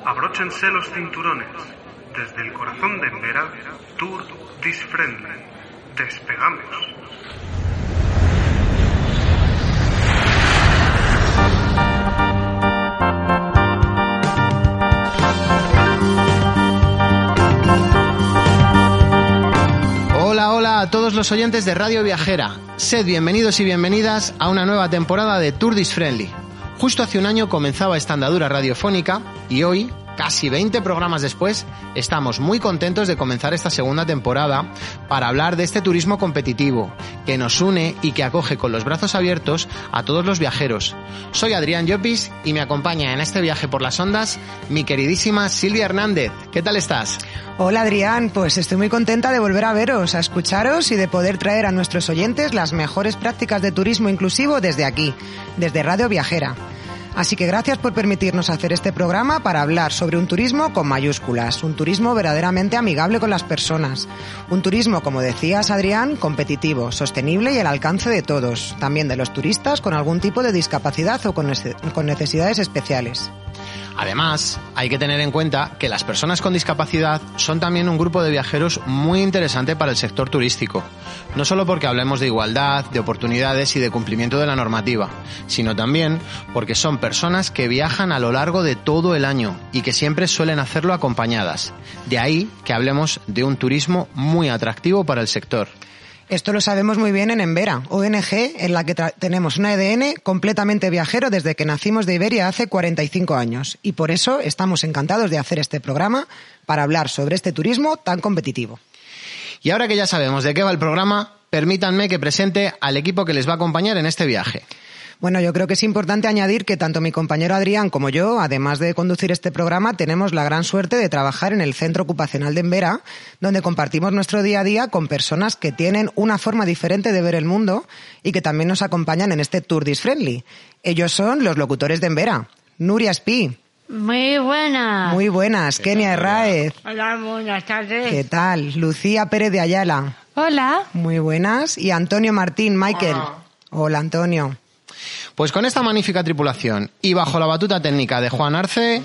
Abróchense los cinturones. Desde el corazón de Emberá, Tour This Friendly. Despegamos. Hola a todos los oyentes de Radio Viajera. Sed bienvenidos y bienvenidas a una nueva temporada de Tour This Friendly. Justo hace un año comenzaba esta andadura radiofónica y hoy, casi 20 programas después, estamos muy contentos de comenzar esta segunda temporada para hablar de este turismo competitivo que nos une y que acoge con los brazos abiertos a todos los viajeros. Soy Adrián Llopis y me acompaña en este viaje por las ondas mi queridísima Silvia Hernández. ¿Qué tal estás? Hola Adrián, pues estoy muy contenta de volver a veros, a escucharos y de poder traer a nuestros oyentes las mejores prácticas de turismo inclusivo desde aquí, desde Radio Viajera. Así que gracias por permitirnos hacer este programa para hablar sobre un turismo con mayúsculas, un turismo verdaderamente amigable con las personas, un turismo, como decías Adrián, competitivo, sostenible y al alcance de todos, también de los turistas con algún tipo de discapacidad o con necesidades especiales. Además, hay que tener en cuenta que las personas con discapacidad son también un grupo de viajeros muy interesante para el sector turístico. No solo porque hablemos de igualdad, de oportunidades y de cumplimiento de la normativa, sino también porque son personas que viajan a lo largo de todo el año y que siempre suelen hacerlo acompañadas. De ahí que hablemos de un turismo muy atractivo para el sector. Esto lo sabemos muy bien en Emberá, ONG en la que tenemos un ADN completamente viajero desde que nacimos de Iberia hace 45 años. Y por eso estamos encantados de hacer este programa para hablar sobre este turismo tan competitivo. Y ahora que ya sabemos de qué va el programa, permítanme que presente al equipo que les va a acompañar en este viaje. Bueno, yo creo que es importante añadir que tanto mi compañero Adrián como yo, además de conducir este programa, tenemos la gran suerte de trabajar en el Centro Ocupacional de Emberá, donde compartimos nuestro día a día con personas que tienen una forma diferente de ver el mundo y que también nos acompañan en este Tour This Friendly. Ellos son los locutores de Emberá. Nuria Espí. Muy buenas. Muy buenas. Kenia Herráez. Hola, buenas tardes. ¿Qué tal? Lucía Pérez de Ayala. Hola. Muy buenas. Y Antonio Martín, Michael. Hola, Antonio. Pues con esta magnífica tripulación y bajo la batuta técnica de Juan Arce,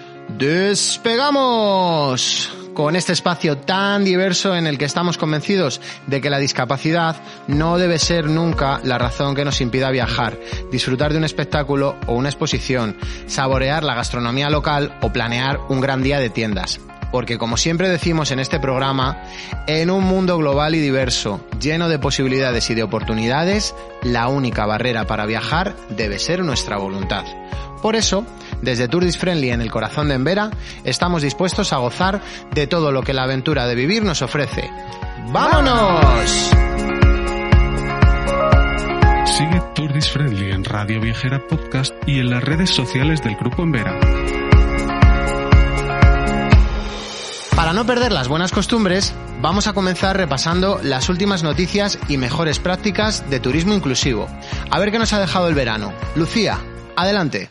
¡despegamos! Con este espacio tan diverso en el que estamos convencidos de que la discapacidad no debe ser nunca la razón que nos impida viajar, disfrutar de un espectáculo o una exposición, saborear la gastronomía local o planear un gran día de tiendas. Porque como siempre decimos en este programa, en un mundo global y diverso, lleno de posibilidades y de oportunidades, la única barrera para viajar debe ser nuestra voluntad. Por eso, desde Tour This Friendly en el corazón de Emberá, estamos dispuestos a gozar de todo lo que la aventura de vivir nos ofrece. ¡Vámonos! Sigue Tour This Friendly en Radio Viajera Podcast y en las redes sociales del Grupo Emberá. Para no perder las buenas costumbres, vamos a comenzar repasando las últimas noticias y mejores prácticas de turismo inclusivo. A ver qué nos ha dejado el verano. Lucía, adelante.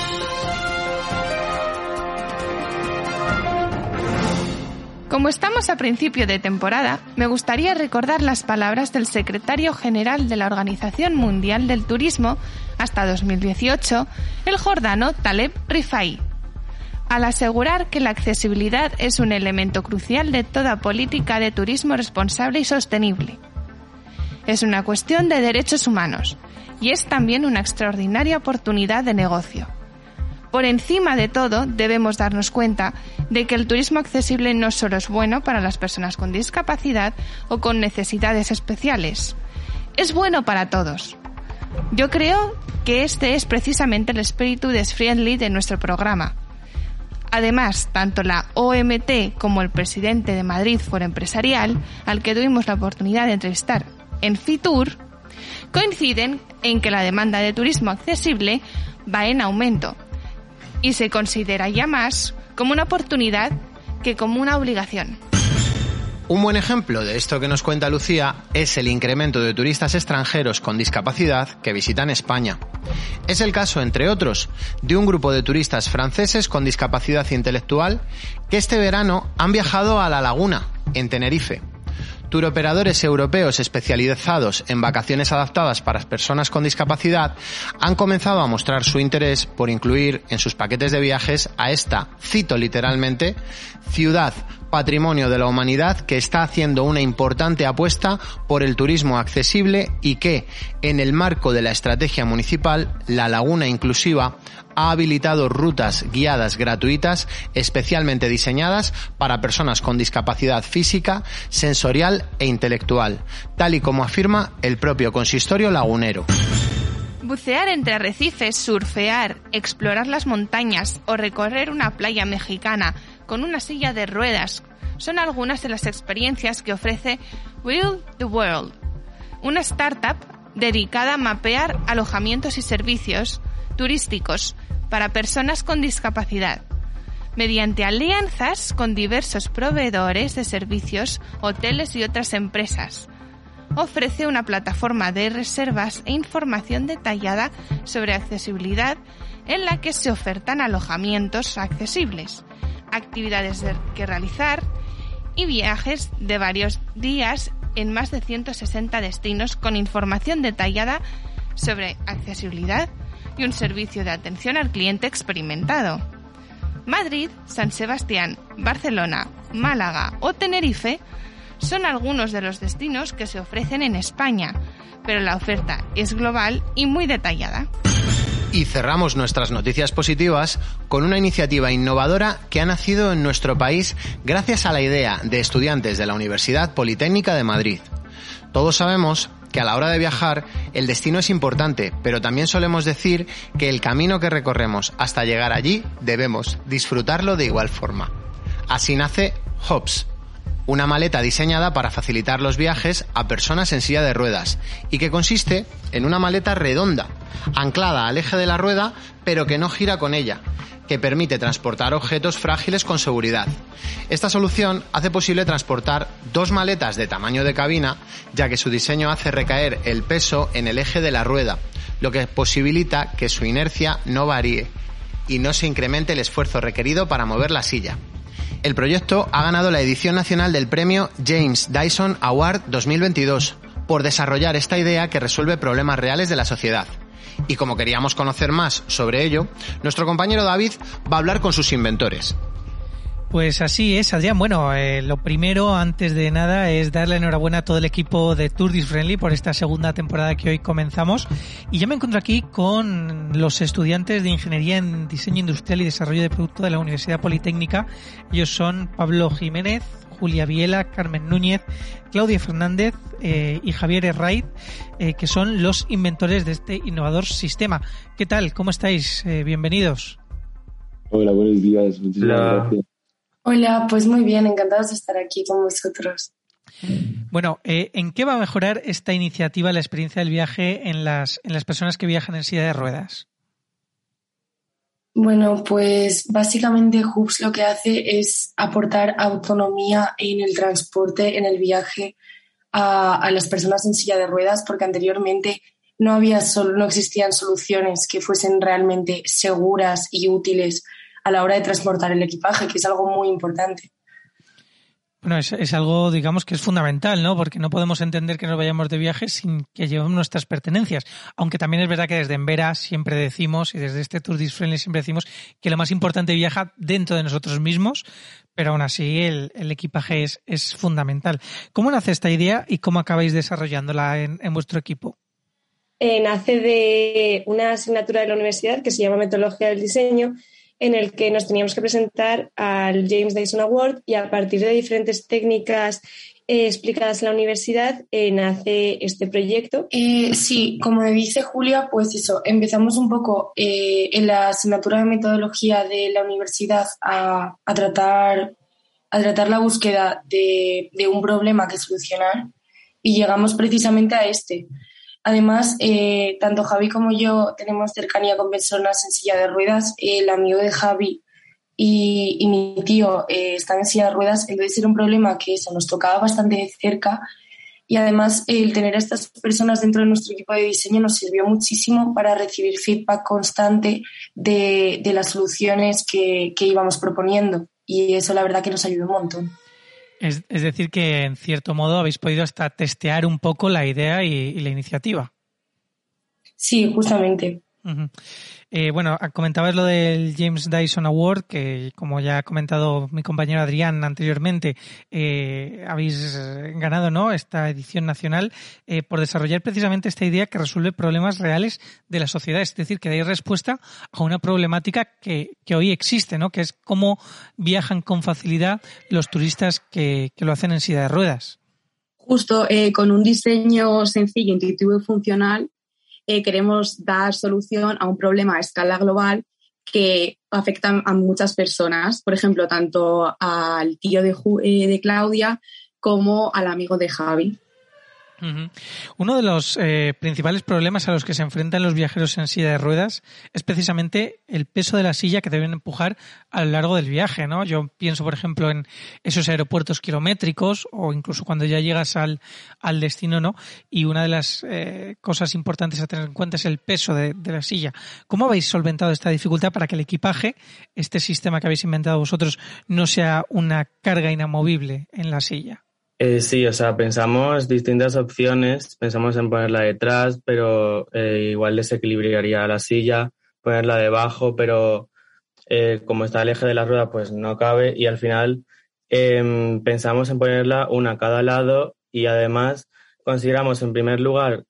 Como estamos a principio de temporada, me gustaría recordar las palabras del secretario general de la Organización Mundial del Turismo hasta 2018, el jordano Taleb Rifai, al asegurar que la accesibilidad es un elemento crucial de toda política de turismo responsable y sostenible. Es una cuestión de derechos humanos y es también una extraordinaria oportunidad de negocio. Por encima de todo, debemos darnos cuenta de que el turismo accesible no solo es bueno para las personas con discapacidad o con necesidades especiales, es bueno para todos. Yo creo que este es precisamente el espíritu de Friendly de nuestro programa. Además, tanto la OMT como el presidente de Madrid Foro Empresarial, al que tuvimos la oportunidad de entrevistar en Fitur, coinciden en que la demanda de turismo accesible va en aumento y se considera ya más como una oportunidad que como una obligación. Un buen ejemplo de esto que nos cuenta Lucía es el incremento de turistas extranjeros con discapacidad que visitan España. Es el caso, entre otros, de un grupo de turistas franceses con discapacidad intelectual que este verano han viajado a La Laguna, en Tenerife. Turoperadores europeos especializados en vacaciones adaptadas para personas con discapacidad han comenzado a mostrar su interés por incluir en sus paquetes de viajes a esta, cito literalmente, ciudad patrimonio de la humanidad que está haciendo una importante apuesta por el turismo accesible y que, en el marco de la estrategia municipal, La Laguna Inclusiva ha habilitado rutas guiadas gratuitas especialmente diseñadas para personas con discapacidad física, sensorial e intelectual, tal y como afirma el propio consistorio lagunero. Bucear entre arrecifes, surfear, explorar las montañas o recorrer una playa mexicana con una silla de ruedas son algunas de las experiencias que ofrece Will the World, una startup dedicada a mapear alojamientos y servicios turísticos para personas con discapacidad, mediante alianzas con diversos proveedores de servicios, hoteles y otras empresas. Ofrece una plataforma de reservas e información detallada sobre accesibilidad en la que se ofertan alojamientos accesibles, actividades que realizar y viajes de varios días en más de 160 destinos con información detallada sobre accesibilidad y un servicio de atención al cliente experimentado. Madrid, San Sebastián, Barcelona, Málaga o Tenerife son algunos de los destinos que se ofrecen en España, pero la oferta es global y muy detallada. Y cerramos nuestras noticias positivas con una iniciativa innovadora que ha nacido en nuestro país gracias a la idea de estudiantes de la Universidad Politécnica de Madrid. Todos sabemos que a la hora de viajar el destino es importante, pero también solemos decir que el camino que recorremos hasta llegar allí debemos disfrutarlo de igual forma. Así nace Hops, una maleta diseñada para facilitar los viajes a personas en silla de ruedas y que consiste en una maleta redonda, anclada al eje de la rueda, pero que no gira con ella, que permite transportar objetos frágiles con seguridad. Esta solución hace posible transportar 2 maletas de tamaño de cabina, ya que su diseño hace recaer el peso en el eje de la rueda, lo que posibilita que su inercia no varíe y no se incremente el esfuerzo requerido para mover la silla. El proyecto ha ganado la edición nacional del premio James Dyson Award 2022 por desarrollar esta idea que resuelve problemas reales de la sociedad. Y como queríamos conocer más sobre ello, nuestro compañero David va a hablar con sus inventores. Pues así es, Adrián. Bueno, lo primero, antes de nada, es darle enhorabuena a todo el equipo de Tour This Friendly por esta segunda temporada que hoy comenzamos. Y yo me encuentro aquí con los estudiantes de Ingeniería en Diseño Industrial y Desarrollo de Producto de la Universidad Politécnica. Ellos son Pablo Jiménez, Julia Viela, Carmen Núñez, Claudia Fernández y Javier Herraiz, que son los inventores de este innovador sistema. ¿Qué tal? ¿Cómo estáis? Bienvenidos. Hola, buenos días. Muchísimas gracias. Hola, pues muy bien, encantados de estar aquí con vosotros. Bueno, ¿en qué va a mejorar esta iniciativa la experiencia del viaje en las personas que viajan en silla de ruedas? Bueno, pues básicamente Hubs lo que hace es aportar autonomía en el transporte, en el viaje a las personas en silla de ruedas, porque anteriormente no existían soluciones que fuesen realmente seguras y útiles a la hora de transportar el equipaje, que es algo muy importante. Bueno, es algo, digamos, que es fundamental, ¿no? Porque no podemos entender que nos vayamos de viaje sin que llevemos nuestras pertenencias. Aunque también es verdad que desde Envera siempre decimos, y desde este Tour This Friendly siempre decimos, que lo más importante viaja dentro de nosotros mismos, pero aún así el equipaje es fundamental. ¿Cómo nace esta idea y cómo acabáis desarrollándola en vuestro equipo? Nace de una asignatura de la universidad que se llama Metodología del Diseño, en el que nos teníamos que presentar al James Dyson Award, y a partir de diferentes técnicas explicadas en la universidad nace este proyecto. Sí, como dice Julia, pues eso, empezamos un poco en la asignatura de metodología de la universidad a tratar la búsqueda de un problema que solucionar, y llegamos precisamente a este. Además, tanto Javi como yo tenemos cercanía con personas en silla de ruedas. El amigo de Javi y mi tío están en silla de ruedas, entonces era un problema que eso nos tocaba bastante de cerca, y además el tener a estas personas dentro de nuestro equipo de diseño nos sirvió muchísimo para recibir feedback constante de las soluciones que íbamos proponiendo, y eso la verdad que nos ayudó un montón. Es decir, que en cierto modo habéis podido hasta testear un poco la idea y la iniciativa. Sí, justamente. Uh-huh. Bueno, comentabas lo del James Dyson Award, que como ya ha comentado mi compañero Adrián anteriormente, habéis ganado, ¿no?, esta edición nacional por desarrollar precisamente esta idea que resuelve problemas reales de la sociedad, es decir, que dais respuesta a una problemática que hoy existe, ¿no?, que es cómo viajan con facilidad los turistas que lo hacen en silla de ruedas. Justo, con un diseño sencillo, intuitivo y funcional, queremos dar solución a un problema a escala global que afecta a muchas personas. Por ejemplo, tanto al tío de Claudia como al amigo de Javi. Uh-huh. Uno de los principales problemas a los que se enfrentan los viajeros en silla de ruedas es precisamente el peso de la silla que deben empujar a lo largo del viaje, ¿no? Yo pienso, por ejemplo, en esos aeropuertos kilométricos o incluso cuando ya llegas al destino, ¿no? Y una de las cosas importantes a tener en cuenta es el peso de la silla. ¿Cómo habéis solventado esta dificultad para que el equipaje, este sistema que habéis inventado vosotros, no sea una carga inamovible en la silla? Sí, o sea, pensamos distintas opciones, pensamos en ponerla detrás, pero igual desequilibraría la silla, ponerla debajo, pero como está el eje de la rueda, pues no cabe, y al final pensamos en ponerla una a cada lado y además consideramos en primer lugar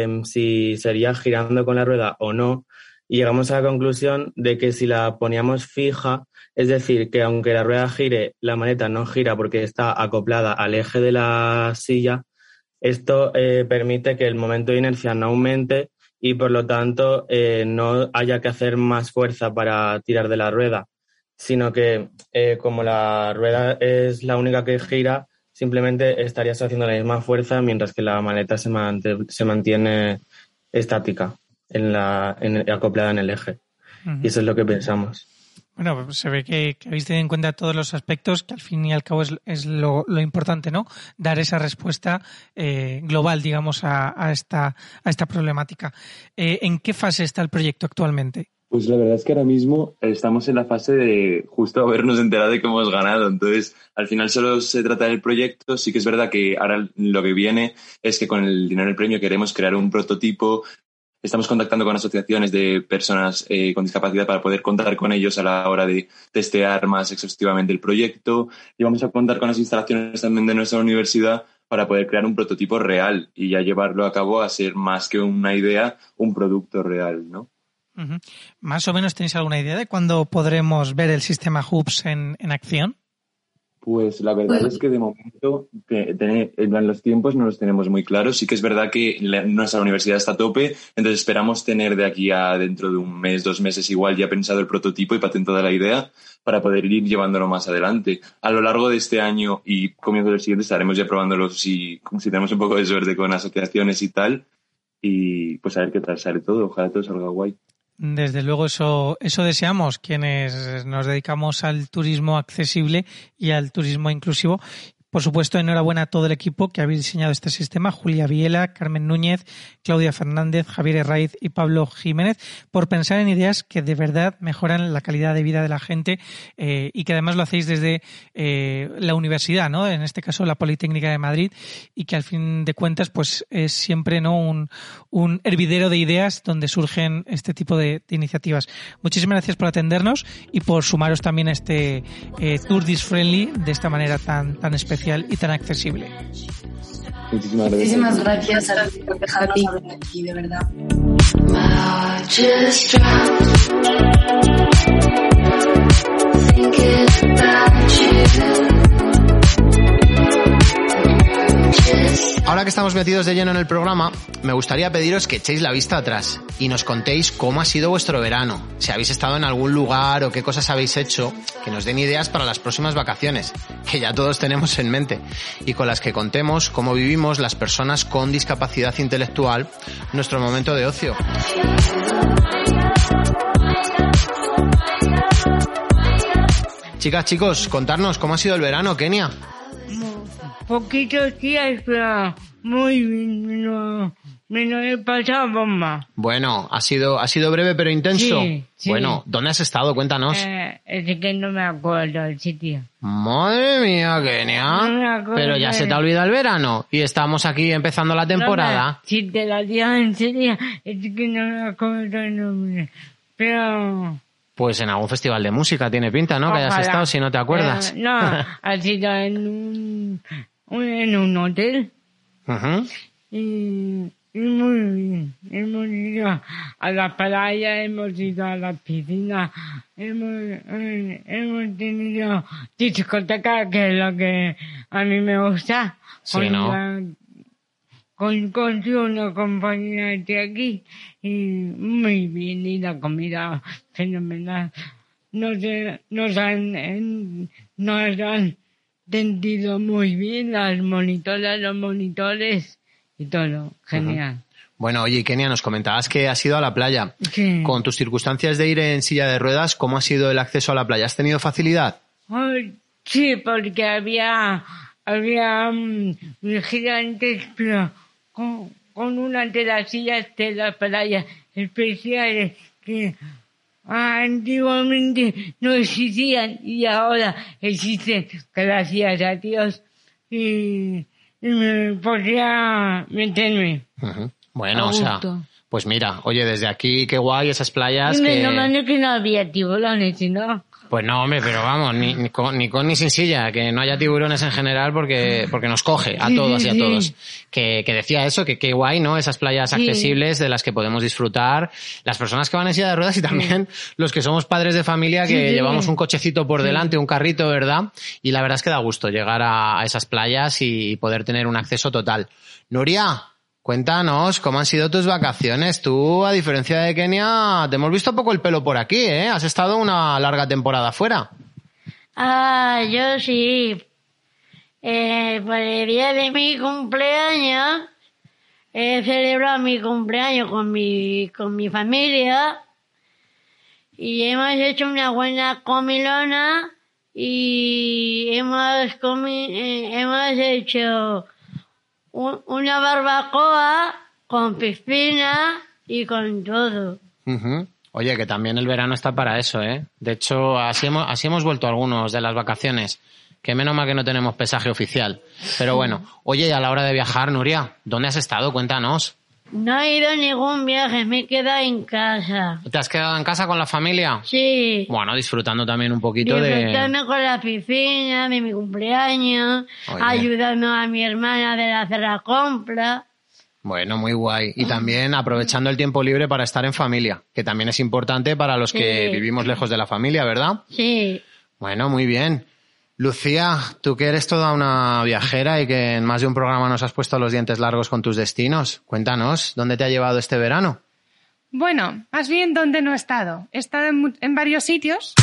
si sería girando con la rueda o no, y llegamos a la conclusión de que si la poníamos fija, es decir, que aunque la rueda gire, la maleta no gira porque está acoplada al eje de la silla, esto permite que el momento de inercia no aumente y por lo tanto no haya que hacer más fuerza para tirar de la rueda, sino que como la rueda es la única que gira, simplemente estarías haciendo la misma fuerza mientras que la maleta se mantiene estática, acoplada en el eje. Uh-huh. Y eso es lo que pensamos. Bueno, se ve que habéis tenido en cuenta todos los aspectos, que al fin y al cabo es lo importante, ¿no? Dar esa respuesta global, digamos, a esta problemática. ¿En qué fase está el proyecto actualmente? Pues la verdad es que ahora mismo estamos en la fase de justo habernos enterado de que hemos ganado. Entonces, al final solo se trata del proyecto. Sí que es verdad que ahora lo que viene es que con el dinero del premio queremos crear un prototipo. Estamos contactando con asociaciones de personas con discapacidad para poder contar con ellos a la hora de testear más exhaustivamente el proyecto. Y vamos a contar con las instalaciones también de nuestra universidad para poder crear un prototipo real y ya llevarlo a cabo a ser más que una idea, un producto real, ¿no? Uh-huh. ¿Más o menos tenéis alguna idea de cuándo podremos ver el sistema Hoops en acción? Pues la verdad es que de momento los tiempos no los tenemos muy claros. Sí que es verdad que nuestra universidad está a tope, entonces esperamos tener de aquí a dentro de un mes, 2 meses igual ya pensado el prototipo y patentada la idea para poder ir llevándolo más adelante. A lo largo de este año y comienzo del siguiente estaremos ya probándolo si tenemos un poco de suerte con asociaciones y tal, y pues a ver qué tal sale todo. Ojalá todo salga guay. Desde luego eso deseamos quienes nos dedicamos al turismo accesible y al turismo inclusivo. Por supuesto, enhorabuena a todo el equipo que habéis diseñado este sistema, Julia Viela, Carmen Núñez, Claudia Fernández, Javier Herraiz y Pablo Jiménez, por pensar en ideas que de verdad mejoran la calidad de vida de la gente y que además lo hacéis desde la universidad, ¿no? En este caso la Politécnica de Madrid, y que al fin de cuentas pues es siempre, ¿no?, un hervidero de ideas donde surgen este tipo de iniciativas. Muchísimas gracias por atendernos y por sumaros también a este Tour This Friendly de esta manera tan especial y tan accesible. Muchísimas gracias a ti por dejarnos hablar aquí, de verdad. Ahora que estamos metidos de lleno en el programa, me gustaría pediros que echéis la vista atrás y nos contéis cómo ha sido vuestro verano, si habéis estado en algún lugar o qué cosas habéis hecho, que nos den ideas para las próximas vacaciones, que ya todos tenemos en mente, y con las que contemos cómo vivimos las personas con discapacidad intelectual nuestro momento de ocio. Chicas, chicos, contarnos cómo ha sido el verano, Kenia. Poquitos días, pero muy bien. Me lo he pasado bomba. Bueno, ha sido breve pero intenso. Sí. Bueno, ¿dónde has estado? Cuéntanos. Es que no me acuerdo del sitio. Madre mía, Kenia. No me acuerdo. Pero ya se te ha olvidado el verano y estamos aquí empezando la temporada. Si te la digo en serio, es que no me acuerdo el nombre. Pero... Pues en algún festival de música tiene pinta, ¿no? Ojalá. Que hayas estado si no te acuerdas. No, ha sido en un hotel. Ujú. Y muy bien. Hemos ido a la playa, hemos ido a la piscina, hemos tenido discoteca, que es lo que a mí me gusta. Sí, ¿no? Con una compañía de aquí, y muy bien, y la comida fenomenal. Nos han atendido muy bien los monitores y todo, genial. Bueno, oye, Kenia, nos comentabas que has ido a la playa. Sí. Con tus circunstancias de ir en silla de ruedas, ¿cómo ha sido el acceso a la playa? ¿Has tenido facilidad? Ay, sí, porque había gigantes, pero con una de las sillas de la playa especiales que antiguamente no existían y ahora existen, gracias a Dios, y me podría meterme. Ujú. Bueno, o sea, pues mira, oye, desde aquí, qué guay esas playas que... que no había tiburones, sino... Pues no, hombre, pero vamos, ni con ni sin silla, que no haya tiburones en general porque nos coge a todos y a todos. Que decía eso, que qué guay, ¿no? Esas playas accesibles de las que podemos disfrutar las personas que van en silla de ruedas y también los que somos padres de familia que llevamos un cochecito por delante, un carrito, ¿verdad? Y la verdad es que da gusto llegar a esas playas y poder tener un acceso total. Nuria, cuéntanos, ¿cómo han sido tus vacaciones? Tú, a diferencia de Kenia, te hemos visto poco el pelo por aquí, ¿eh? Has estado una larga temporada fuera. Ah, yo sí. Por el día de mi cumpleaños, he celebrado mi cumpleaños con mi familia y hemos hecho una buena comilona y hemos hecho una barbacoa con piscina y con todo. Uh-huh. Oye, que también el verano está para eso, ¿eh? De hecho, así hemos vuelto algunos de las vacaciones. Que menos mal que no tenemos pesaje oficial. Pero bueno, oye, y a la hora de viajar, Nuria, ¿dónde has estado? Cuéntanos. No he ido a ningún viaje, me he quedado en casa. ¿Te has quedado en casa con la familia? Sí. Bueno, disfrutando también un poquito disfrutando con la piscina de mi cumpleaños, oye, ayudando a mi hermana de hacer la compra. Bueno, muy guay. Y también aprovechando el tiempo libre para estar en familia, que también es importante para los que vivimos lejos de la familia, ¿verdad? Sí. Bueno, muy bien. Lucía, tú que eres toda una viajera y que en más de un programa nos has puesto los dientes largos con tus destinos, cuéntanos, ¿dónde te ha llevado este verano? Bueno, más bien dónde no he estado. He estado en varios sitios.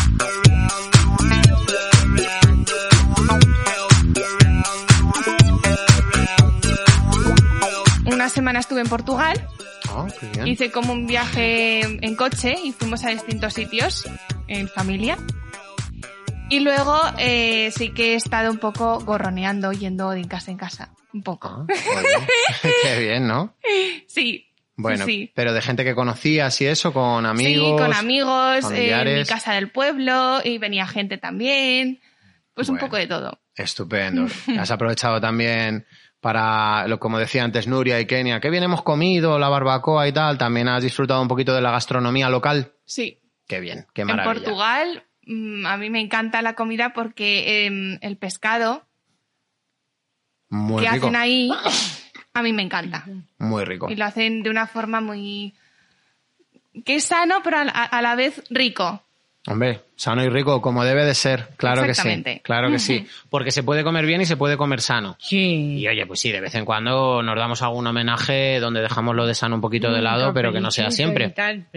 Una semana estuve en Portugal. Oh, qué bien. Hice como un viaje en coche y fuimos a distintos sitios en familia. Y luego sí que he estado un poco gorroneando, yendo de casa en casa. Un poco. Qué bien, ¿no? Sí. Bueno, sí. Pero de gente que conocías y eso, con amigos. Sí, con amigos, familiares. en mi casa del pueblo, y venía gente también. Pues Bueno, un poco de todo. Estupendo. Has aprovechado también para, como decía antes Nuria y Kenia, qué bien hemos comido, la barbacoa y tal. También has disfrutado un poquito de la gastronomía local. Sí. Qué bien, qué maravilla. En Portugal, a mí me encanta la comida porque el pescado muy que rico. hacen ahí, a mí me encanta. Muy rico. Y lo hacen de una forma muy... que es sano, pero a la vez rico. Hombre, sano y rico, como debe de ser. Claro que sí. Claro que sí. Porque se puede comer bien y se puede comer sano. Sí. Y oye, pues sí, de vez en cuando nos damos algún homenaje donde dejamos lo de sano un poquito de lado, pero que no sea siempre.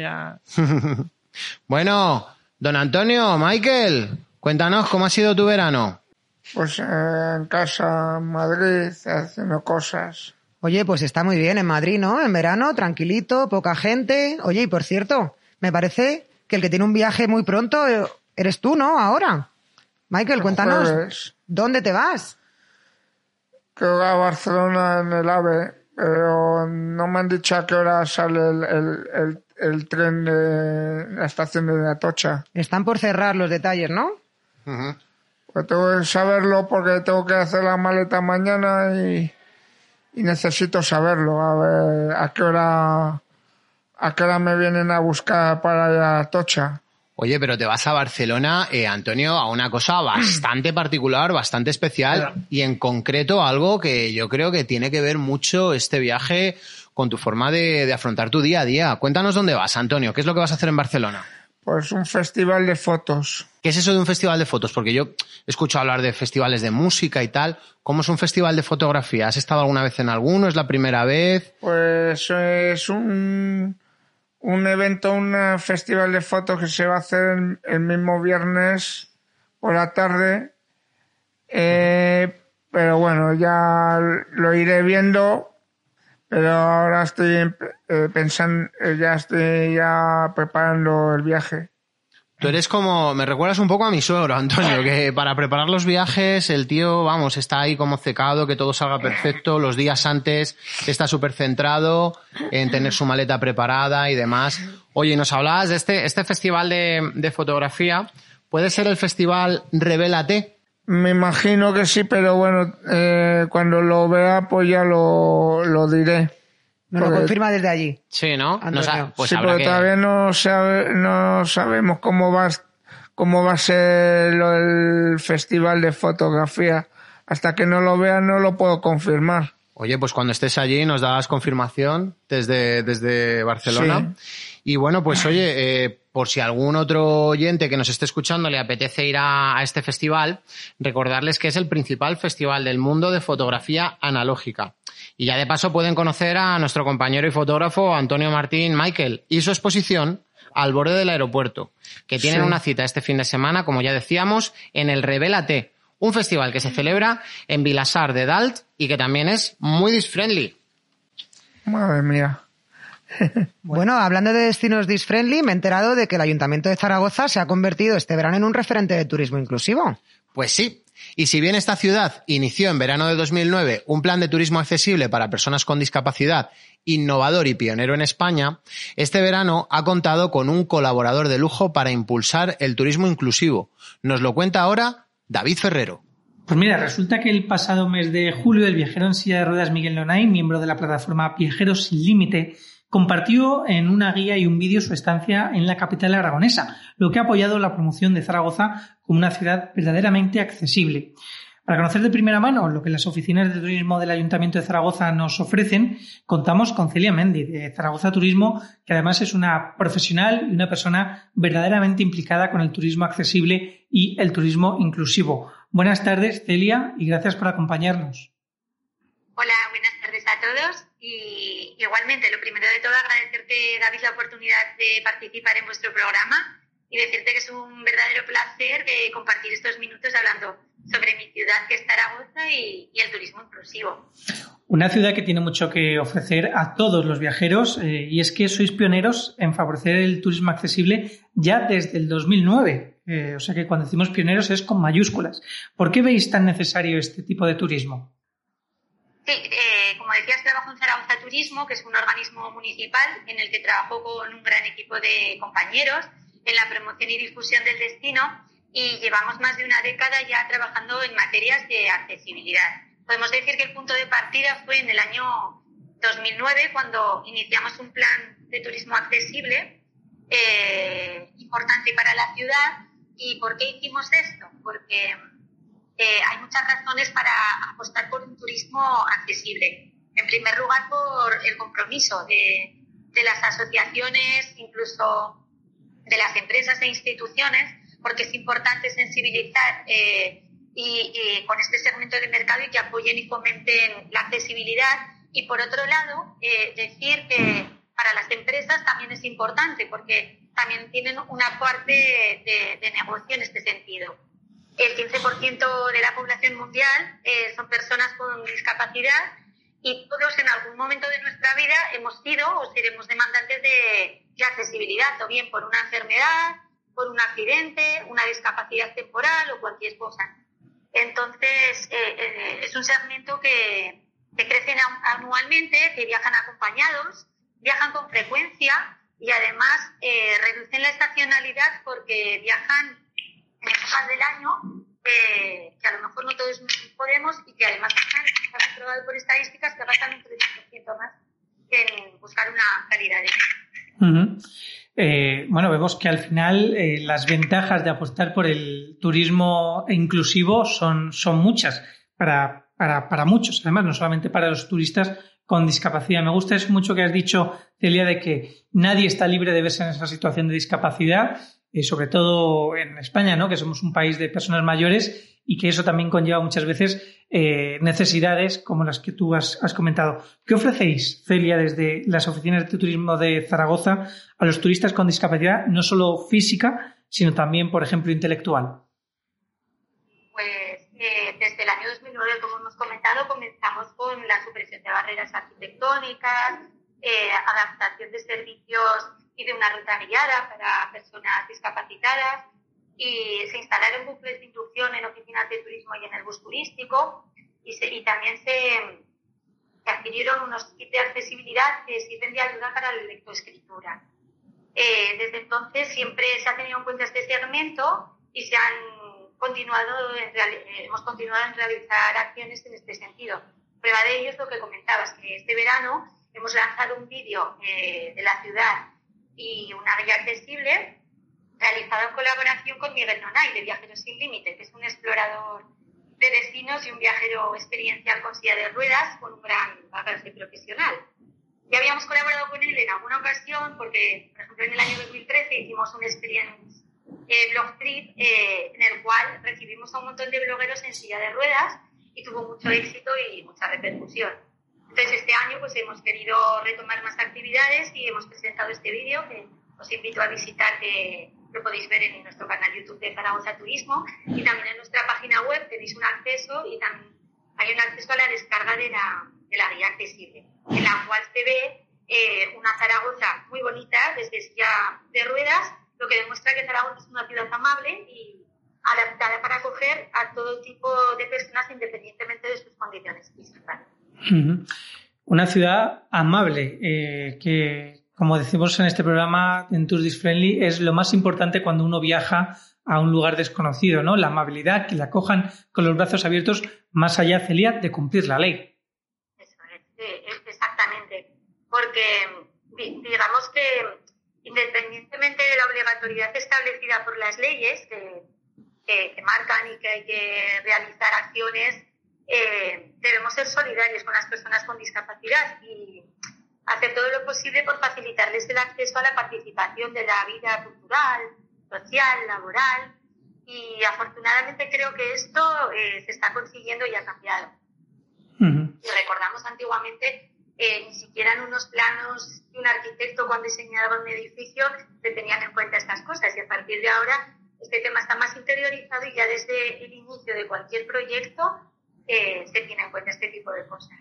Bueno, don Antonio, Michael, cuéntanos cómo ha sido tu verano. Pues en casa, en Madrid, haciendo cosas. Oye, pues está muy bien en Madrid, ¿no? En verano, tranquilito, poca gente. Oye, y por cierto, me parece que el que tiene un viaje muy pronto eres tú, ¿no? Ahora. Michael, cuéntanos, ¿dónde te vas? Que voy a Barcelona en el AVE, pero no me han dicho a qué hora sale el tren de la estación de Atocha. Están por cerrar los detalles, ¿no? Uh-huh. Pues tengo que saberlo porque tengo que hacer la maleta mañana y necesito saberlo. A ver a qué hora me vienen a buscar para ir a Atocha. Oye, pero te vas a Barcelona, Antonio, a una cosa bastante particular, bastante especial y en concreto algo que yo creo que tiene que ver mucho este viaje con tu forma de afrontar tu día a día. Cuéntanos dónde vas, Antonio. ¿Qué es lo que vas a hacer en Barcelona? Pues un festival de fotos. ¿Qué es eso de un festival de fotos? Porque yo he escuchado hablar de festivales de música y tal. ¿Cómo es un festival de fotografía? ¿Has estado alguna vez en alguno? ¿Es la primera vez? Pues es un evento, un festival de fotos que se va a hacer el mismo viernes por la tarde. Pero bueno, ya lo iré viendo. Pero ahora estoy pensando, ya estoy preparando el viaje. Tú eres como, me recuerdas un poco a mi suegro, Antonio, que para preparar los viajes el tío, vamos, está ahí como cecado, que todo salga perfecto, los días antes está súper centrado en tener su maleta preparada y demás. Oye, nos hablabas de este festival de fotografía, ¿puede ser el festival Revélate? Me imagino que sí, pero bueno, cuando lo vea pues ya lo diré. Nos lo confirma desde allí. Sí, ¿no? Pues sí, porque todavía no sabemos cómo va a ser el festival de fotografía. Hasta que no lo vea no lo puedo confirmar. Oye, pues cuando estés allí nos das confirmación desde Barcelona. Sí. Y bueno, pues oye, por si algún otro oyente que nos esté escuchando le apetece ir a este festival, recordarles que es el principal festival del mundo de fotografía analógica. Y ya de paso pueden conocer a nuestro compañero y fotógrafo Antonio Martín Michael y su exposición Al borde del aeropuerto, que tienen una cita este fin de semana, como ya decíamos, en el Revélate, un festival que se celebra en Vilassar de Dalt y que también es muy disfriendly. Madre mía. Bueno, hablando de destinos disfriendly, me he enterado de que el Ayuntamiento de Zaragoza se ha convertido este verano en un referente de turismo inclusivo. Pues sí. Y si bien esta ciudad inició en verano de 2009 un plan de turismo accesible para personas con discapacidad, innovador y pionero en España, este verano ha contado con un colaborador de lujo para impulsar el turismo inclusivo. Nos lo cuenta ahora David Ferrero. Pues mira, resulta que el pasado mes de julio el viajero en silla de ruedas Miguel Lonay, miembro de la plataforma Viajeros Sin Límite, compartió en una guía y un vídeo su estancia en la capital aragonesa, lo que ha apoyado la promoción de Zaragoza como una ciudad verdaderamente accesible. Para conocer de primera mano lo que las oficinas de turismo del Ayuntamiento de Zaragoza nos ofrecen, contamos con Celia Mendy, de Zaragoza Turismo, que además es una profesional y una persona verdaderamente implicada con el turismo accesible y el turismo inclusivo. Buenas tardes, Celia, y gracias por acompañarnos. Hola, buenas tardes a todos. Y igualmente, lo primero de todo, agradecerte, David, la oportunidad de participar en vuestro programa y decirte que es un verdadero placer compartir estos minutos hablando sobre mi ciudad, que es Zaragoza, y el turismo inclusivo. Una ciudad que tiene mucho que ofrecer a todos los viajeros, y es que sois pioneros en favorecer el turismo accesible ya desde el 2009. O sea que cuando decimos pioneros es con mayúsculas. ¿Por qué veis tan necesario este tipo de turismo? Sí, como decías, trabajo en Zaragoza Turismo, que es un organismo municipal en el que trabajo con un gran equipo de compañeros en la promoción y difusión del destino, y llevamos más de una década ya trabajando en materias de accesibilidad. Podemos decir que el punto de partida fue en el año 2009, cuando iniciamos un plan de turismo accesible importante para la ciudad. ¿Y por qué hicimos esto? Porque hay muchas razones para apostar por un turismo accesible. En primer lugar, por el compromiso de las asociaciones, incluso de las empresas e instituciones, porque es importante sensibilizar y con este segmento de mercado, y que apoyen y fomenten la accesibilidad. Y por otro lado, decir que para las empresas también es importante, porque también tienen una parte de negocio en este sentido. El 15% de la población mundial son personas con discapacidad, y todos en algún momento de nuestra vida hemos sido o seremos demandantes de accesibilidad, o bien por una enfermedad, por un accidente, una discapacidad temporal o cualquier cosa. Entonces, es un segmento que que crecen anualmente, que viajan acompañados, viajan con frecuencia y además reducen la estacionalidad porque viajan en épocas del año que a lo mejor no todos podemos y que además está comprobado por estadísticas que gastan un 30% más en buscar una calidad de vida. Bueno, vemos que al final las ventajas de apostar por el turismo inclusivo son muchas para muchos, además, no solamente para los turistas con discapacidad. Me gusta eso mucho que has dicho, Celia, de que nadie está libre de verse en esa situación de discapacidad, sobre todo en España, ¿no? Que somos un país de personas mayores y que eso también conlleva muchas veces necesidades como las que tú has comentado. ¿Qué ofrecéis, Celia, desde las oficinas de turismo de Zaragoza a los turistas con discapacidad, no solo física, sino también, por ejemplo, intelectual? Pues desde el año 2009, como hemos comentado, comenzamos con la supresión de barreras arquitectónicas, adaptación de servicios y de una ruta guiada para personas discapacitadas, y se instalaron bucles de inducción en oficinas de turismo y en el bus turístico, y también se adquirieron unos kits de accesibilidad que sirven de ayuda para la lectoescritura. Desde entonces siempre se ha tenido en cuenta este segmento y hemos continuado en realizar acciones en este sentido. Prueba de ello es lo que comentabas, que este verano hemos lanzado un vídeo de la ciudad y una guía accesible realizado en colaboración con Miguel Nonay, de Viajeros Sin Límite, que es un explorador de destinos y un viajero experiencial con silla de ruedas con un gran bagaje profesional. Ya habíamos colaborado con él en alguna ocasión porque, por ejemplo, en el año 2013 hicimos un experience blog trip en el cual recibimos a un montón de blogueros en silla de ruedas y tuvo mucho éxito y mucha repercusión. Entonces, este año pues hemos querido retomar más actividades y hemos presentado este vídeo que os invito a visitar, que lo podéis ver en nuestro canal YouTube de Zaragoza Turismo, y también en nuestra página web tenéis un acceso y también hay un acceso a la descarga de la guía accesible, en la cual se ve una Zaragoza muy bonita desde silla de ruedas, lo que demuestra que Zaragoza es una ciudad amable y adaptada para acoger a todo tipo de personas independientemente de sus condiciones físicas. Una ciudad amable, que, como decimos en este programa, en Tourist Friendly, es lo más importante cuando uno viaja a un lugar desconocido, ¿no? La amabilidad, que la acojan con los brazos abiertos, más allá, Celia, de cumplir la ley. Eso es, exactamente. Porque digamos que independientemente de la obligatoriedad establecida por las leyes que marcan y que hay que realizar acciones, debemos ser solidarios con las personas con discapacidad y hacer todo lo posible por facilitarles el acceso a la participación de la vida cultural, social, laboral, y afortunadamente creo que esto se está consiguiendo y ha cambiado. Y recordamos antiguamente ni siquiera en unos planos de un arquitecto cuando diseñaba un edificio se tenían en cuenta estas cosas, y a partir de ahora este tema está más interiorizado y ya desde el inicio de cualquier proyecto se tiene en cuenta este tipo de cosas.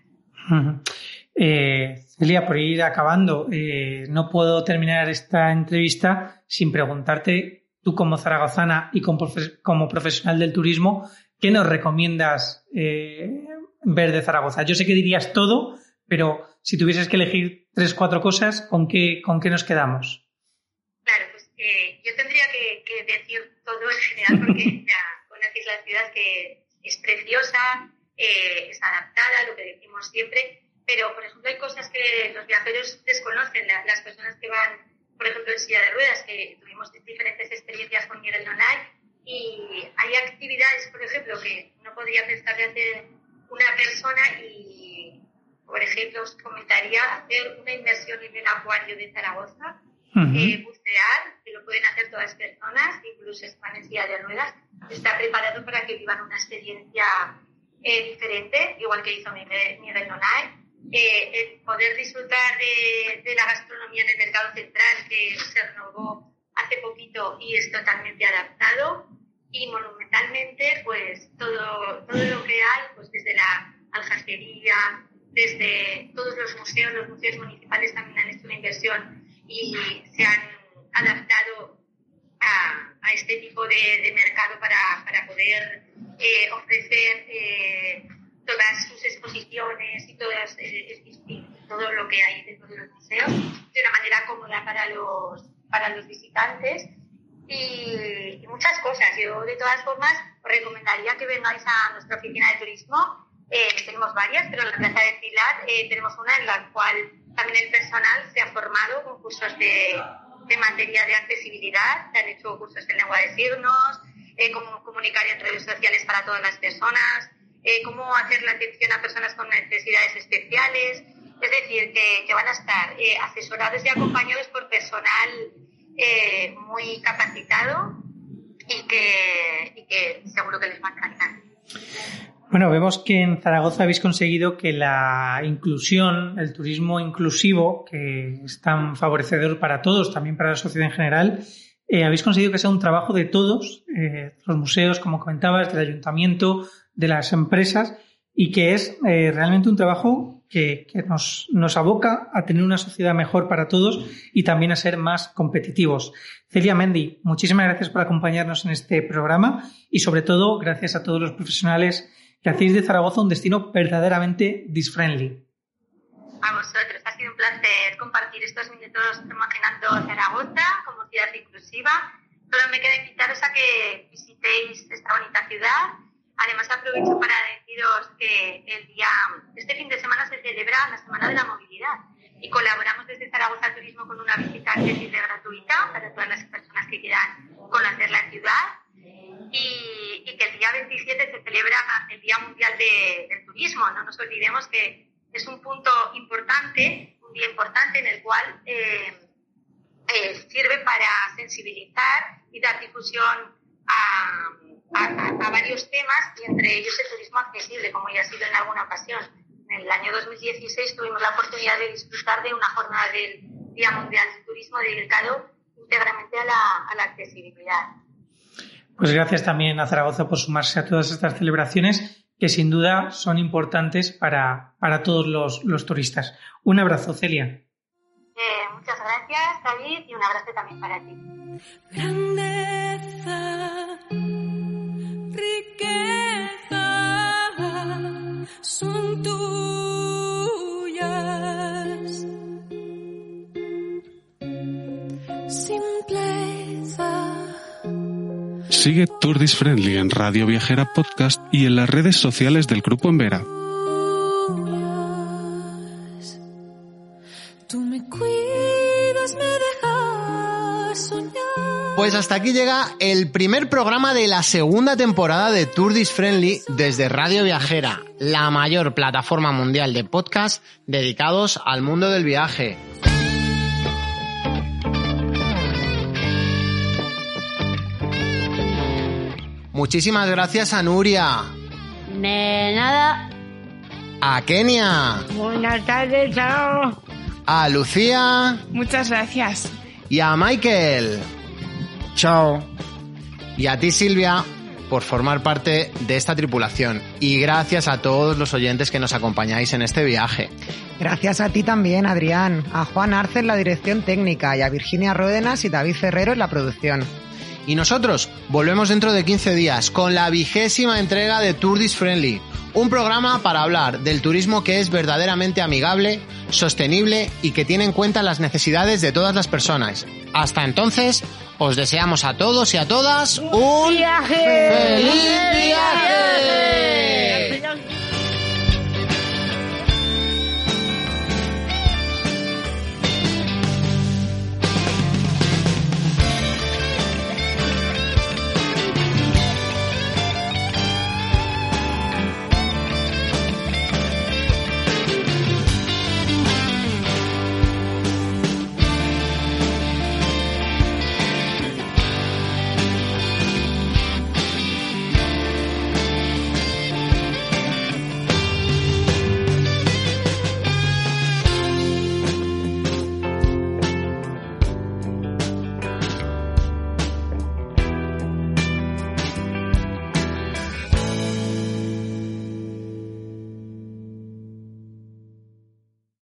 Celia, por ir acabando, no puedo terminar esta entrevista sin preguntarte, tú como zaragozana y como profesional del turismo, ¿qué nos recomiendas ver de Zaragoza? Yo sé que dirías todo, pero si tuvieses que elegir 3-4 cosas, ¿con qué nos quedamos? Claro, pues yo tendría que decir todo en general porque ya conocéis la ciudad, que es preciosa, es adaptada, lo que decimos siempre, pero por ejemplo hay cosas que los viajeros desconocen, las personas que van, por ejemplo, en silla de ruedas, que tuvimos diferentes experiencias con Miguel Nonay, y hay actividades, por ejemplo, que no podría prestarle hacer una persona, y por ejemplo os comentaría hacer una inmersión en el acuario de Zaragoza, bucear, que lo pueden hacer todas las personas, incluso están en silla de ruedas, está preparado para que vivan una experiencia diferente, igual que hizo Miguel Nonay. El poder disfrutar de la gastronomía en el mercado central, que se renovó hace poquito y es totalmente adaptado, y monumentalmente pues todo lo que hay, pues desde la aljafería, desde todos los museos municipales también han hecho una inversión y se han adaptado a este tipo de mercado para poder ofrecer todas sus exposiciones y todo lo que hay dentro de los museos de una manera cómoda para los visitantes y muchas cosas. Yo, de todas formas, os recomendaría que vengáis a nuestra oficina de turismo. Tenemos varias, pero en la Plaza de Pilar tenemos una en la cual también el personal se ha formado con cursos de materia de accesibilidad, se han hecho cursos en lengua de signos, cómo comunicar en redes sociales para todas las personas, cómo hacer la atención a personas con necesidades especiales. Es decir, que van a estar asesorados y acompañados por personal muy capacitado y que seguro que les va a encantar. Bueno, vemos que en Zaragoza habéis conseguido que la inclusión, el turismo inclusivo, que es tan favorecedor para todos, también para la sociedad en general, habéis conseguido que sea un trabajo de todos, los museos, como comentabas, del ayuntamiento, de las empresas, y que es realmente un trabajo que nos aboca a tener una sociedad mejor para todos y también a ser más competitivos. Celia Mendy, muchísimas gracias por acompañarnos en este programa y, sobre todo, gracias a todos los profesionales que hacéis de Zaragoza un destino verdaderamente disfriendly. A vosotros, ha sido un placer compartir estos minutos promocionando Zaragoza como ciudad inclusiva. Solo me queda invitaros a que visitéis esta bonita ciudad. Además, aprovecho para deciros que este fin de semana se celebra la Semana de la Movilidad y colaboramos desde Zaragoza Turismo con una visita accesible gratuita para todas las personas que quieran conocer la ciudad. Y que el día 27 se celebra el Día Mundial del Turismo. No nos olvidemos que es un punto importante, un día importante en el cual sirve para sensibilizar y dar difusión a varios temas y entre ellos el turismo accesible, como ya ha sido en alguna ocasión. En el año 2016 tuvimos la oportunidad de disfrutar de una jornada del Día Mundial del Turismo dedicado íntegramente a la accesibilidad. Pues gracias también a Zaragoza por sumarse a todas estas celebraciones que sin duda son importantes para todos los turistas. Un abrazo, Celia. Muchas gracias, David, y un abrazo también para ti. Grandeza, riqueza, son tuyas. Simpleza. Sigue Tourist Friendly en Radio Viajera Podcast y en las redes sociales del Grupo Embera. Tú me cuidas, me dejas soñar. Pues hasta aquí llega el primer programa de la segunda temporada de Tourist Friendly desde Radio Viajera, la mayor plataforma mundial de podcast dedicados al mundo del viaje. Muchísimas gracias a Nuria. De nada. A Kenia. Buenas tardes, chao. A Lucía. Muchas gracias. Y a Michael. Chao. Y a ti, Silvia, por formar parte de esta tripulación. Y gracias a todos los oyentes que nos acompañáis en este viaje. Gracias a ti también, Adrián. A Juan Arce en la dirección técnica y a Virginia Ródenas y David Ferrero en la producción. Y nosotros volvemos dentro de 15 días con la 20ª entrega de Tourist Friendly, un programa para hablar del turismo que es verdaderamente amigable, sostenible y que tiene en cuenta las necesidades de todas las personas. Hasta entonces, os deseamos a todos y a todas un ¡Viaje! ¡Feliz viaje!